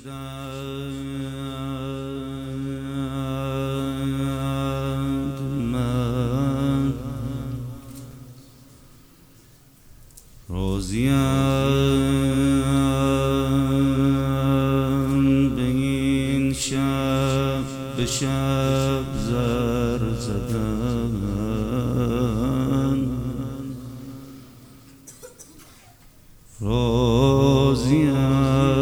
من راضیم به این شب به شب زر زدن راضیم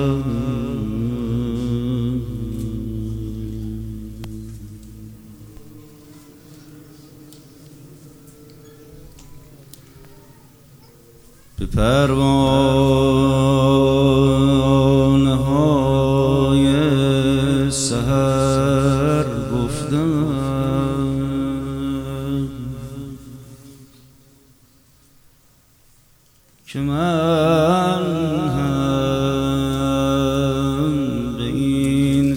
به پروانه های سحر گفتم که من هم به این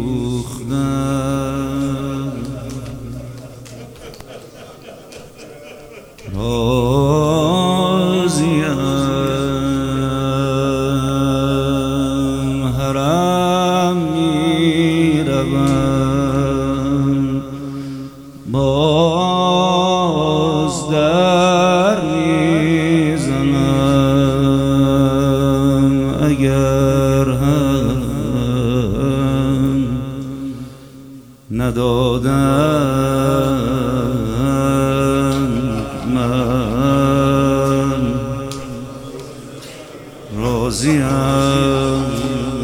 سوختم راضیم حرم میروم باز در میزنم اگر هم ندادم من راضیم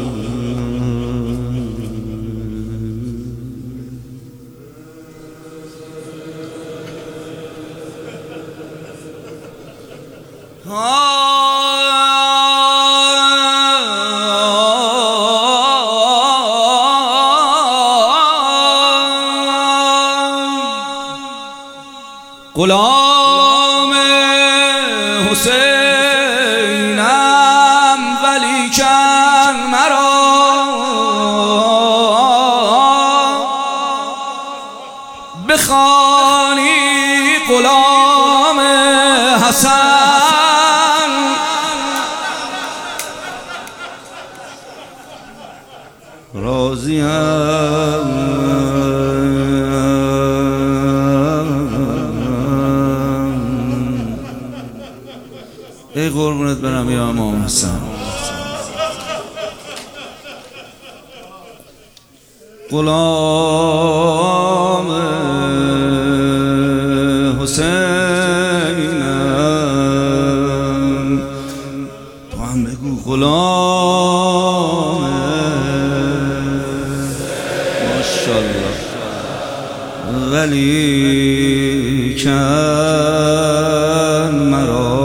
غلام حسینم ولیکن مرا بخوانی غلام حسن راضیم ای قربونت برم یا امام حسن غلام حسینم تو هم بگو غلام ماشاءالله ولیکن مرا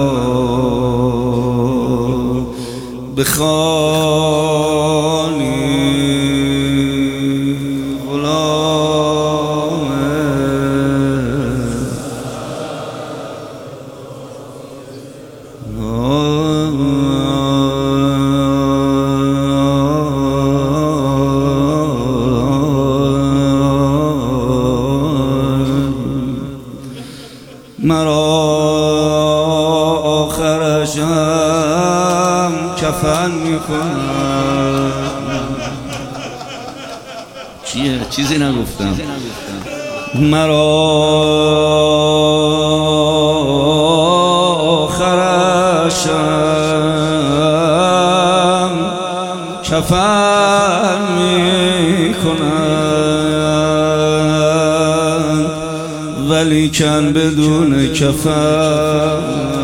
بخوانی غلام مرا آخرشم کفن میکنم چیه؟ چیزی نگفتم مرا آخرشم کفن میکنم ولیکن بدون کفن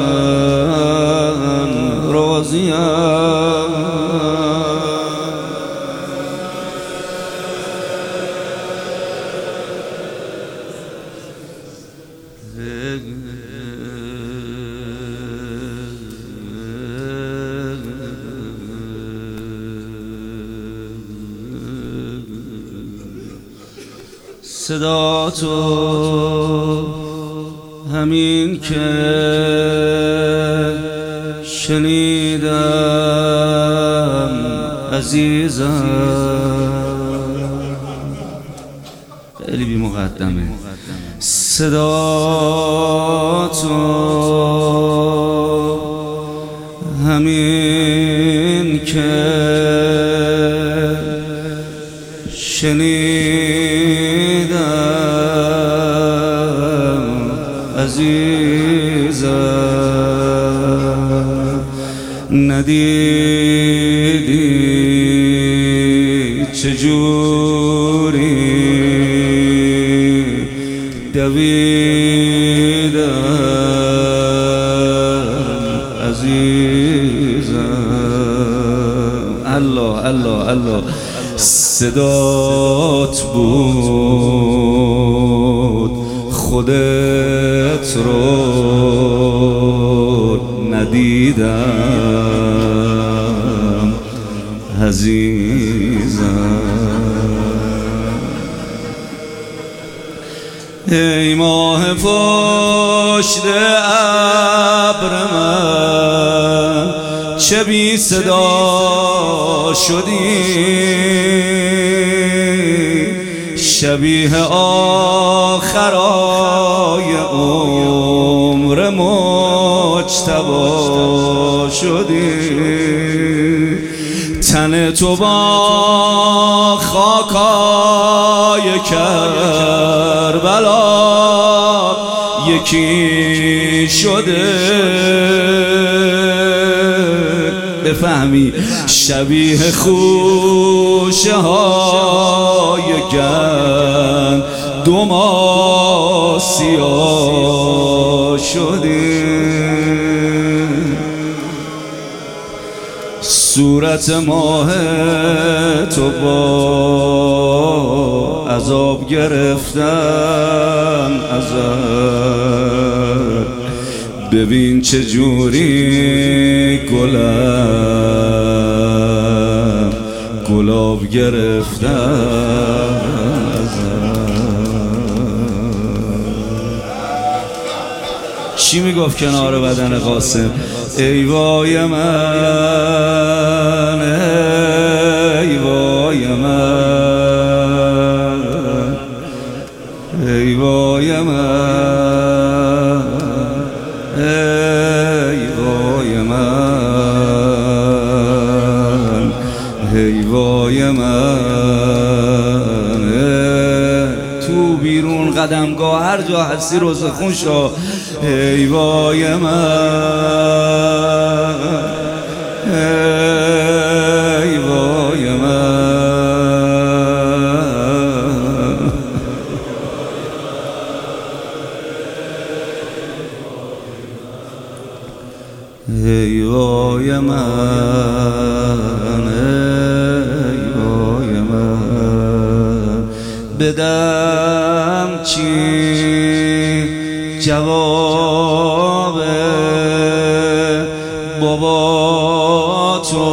راضیم صدا تو همین که شنیدم عزیزم خیلی بی مقدمه صدا تو همین که شنیدم عزیزم ندیدی چجوری دویدم عزیزم. الله الله الله صدات بود خودت رو ندیدم عزیزم. ای ماه پشت ابر من چه بی صدا شدی، شبیه آخرای عمر مجتبی شدی. تن تو با خاکای کربلا یکی شده، بفهمی شبیه خوشه های گندم سیاه شده. صورت ماه تو با عذاب گرفتن ازت، ببین چجوری گلاب گرفتن ازت. چی میگفت کنار بدن قاسم؟ ای وای من، ای وای من، ای وای من، ای وای من، ای وای من. تو بیرون قدمگاه هر جا هستی روز خون شو. ای وای من، ای وای من. ای وای من، ای وای من. بدم چی جواب بابا تو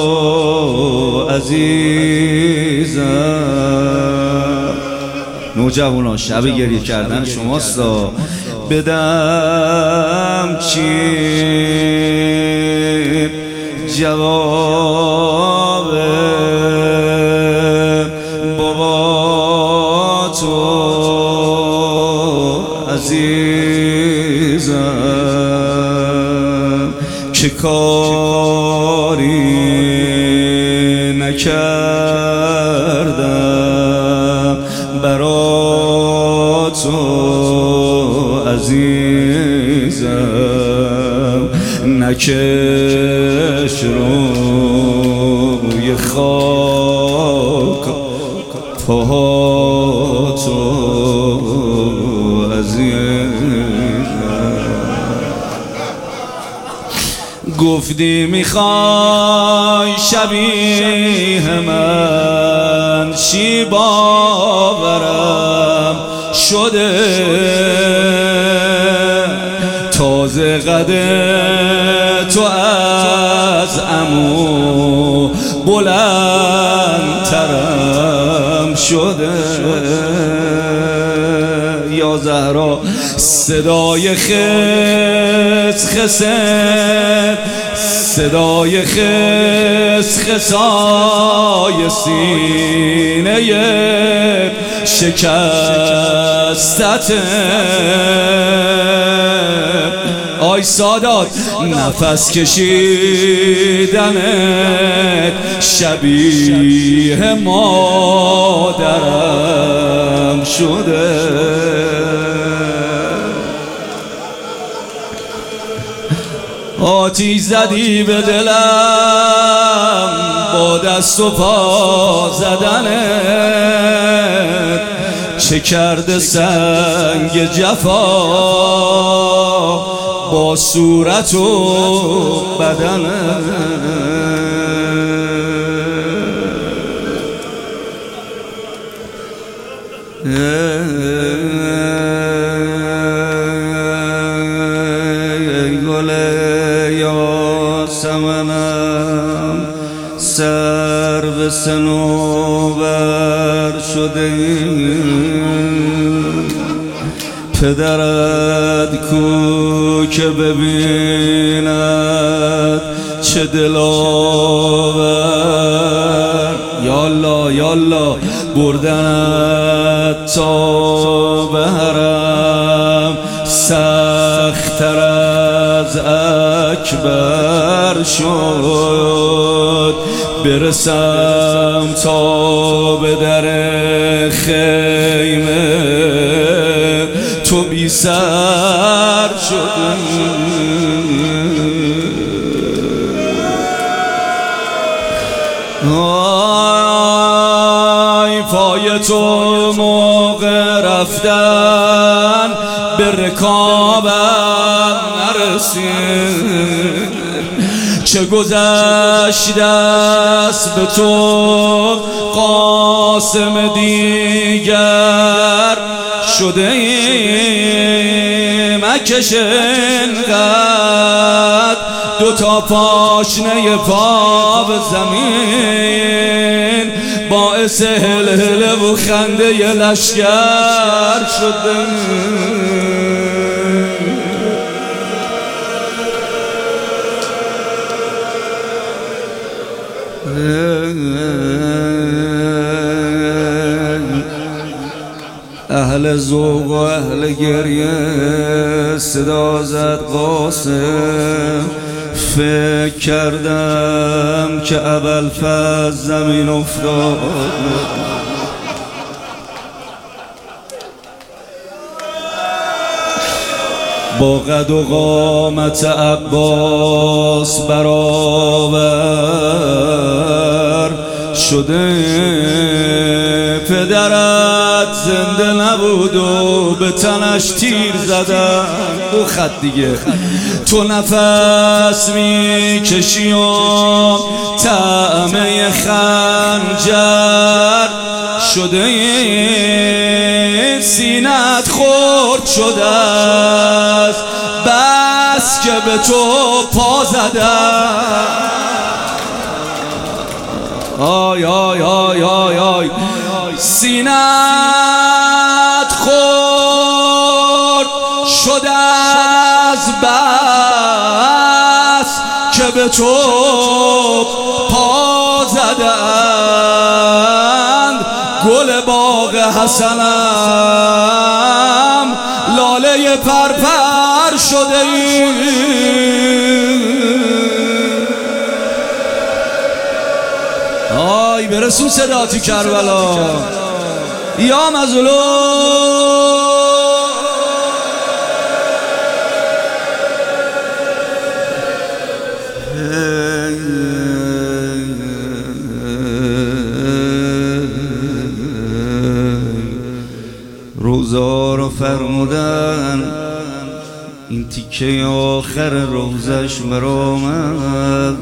عزیزم؟ نوجوانان شب گریه کردن شماستا. بدم چی جواب بابا تو عزیزم؟ که کاری نکردم برا تو عزیزم، نکش روی خاک پاها تو عزیزم. گفتی میخوای شبیه من شی، باورم شده. تازه قد تو از عمو بلندترم شده. یا زهرا صدای خسخسه، صدای خسخسای سینه شکستت. آی سادات نفس کشیدنت شبیه مادرم شده. آتیش زدی به دلم با دست و پا زدنت، چه کرده سنگ جفا با صورت و بدنت. یاسمنم سر به صنوبر شده، پدرت کو که ببیند چه دلاور. یالا یالا بردنت تا به حرم سخت‌تر از اکبر شد، برسم تا به در خیمه تو بی سر شدی. آی پای تو موقع رفتن به رکابم نرسید، چه گذشته است به تو قاسم دیگر شده ای مکش انقدر دوتا پاشنه پا به زمین، باعث هلهله و خنده ی لشگر شده. اهل ذوق و اهل گریه صدا زد قاسم، فکر کردم که ابوالفضل زمین افتاد. با قد و قامت عباس برابر شده، پدرت زنده نبود و به تنش تیر زدن. دو خط دیگه تو نفس میکشی و طعمه خنجر شده، سینت خورد شده است بس که به تو پا زدن. آی آی آی آی آی سینت خورد شده از بس که به تو پا زدند. گل باغ حسنم لاله پرپر شده ای، آی برسون صدا تو کربلا یا مظلوم. روزا رو فرمودن این تیکه آخر روزش برآمد،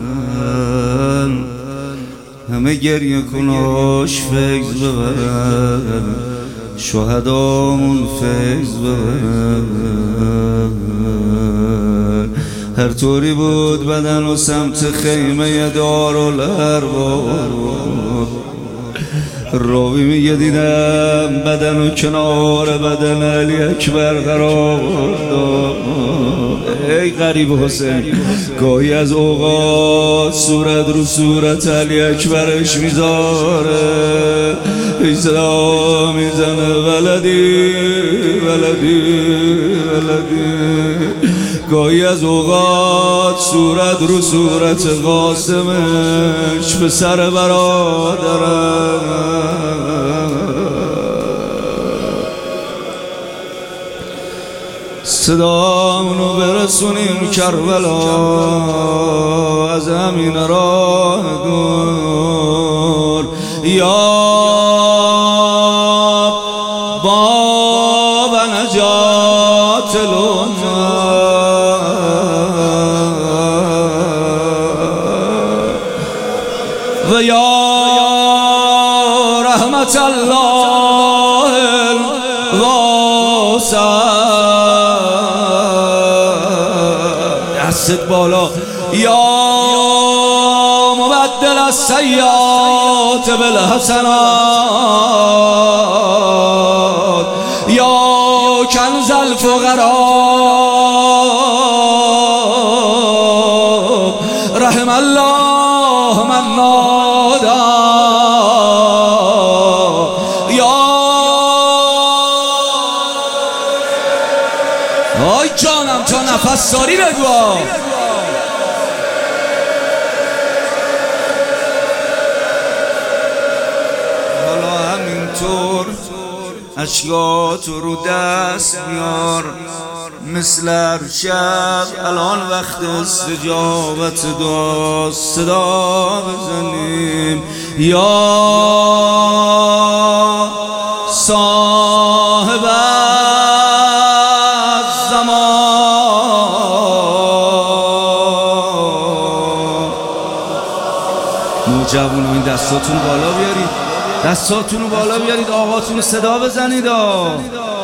همه گریه کناش فیض ببرن، شهدامون فیض ببرن. هر طوری بود بدن و سمت خیمه دارالارباب، راوی میگه دیدم بدن و کنار بدن علی اکبر قرار داد. ای غریب حسین گاهی از اوقات صورت رو صورت علی اکبرش میذاره، ای صدا میزنه ولدی ولدی ولدی، گاهی از اوقات صورت رو صورت قاسمش به سر برادرم صدامونو برسونیم کربلا از همین راه دور یا باب نجات الامه و یا رحمت الله الواسع دست بالا یا مبدل السیئات بالحسنات یا کنز الفقراء رحم الله من نادى یا آی جانم تا نفس داری بگو حالا همینطور اشکاتو رو دست میار مثل هر شب الان وقت استجابت دعا صدا بزنیم یا صاحب نوجوانان این دستاتون بالا بیارید، دستاتون رو بالا بیارید، آقاتون رو صدا بزنید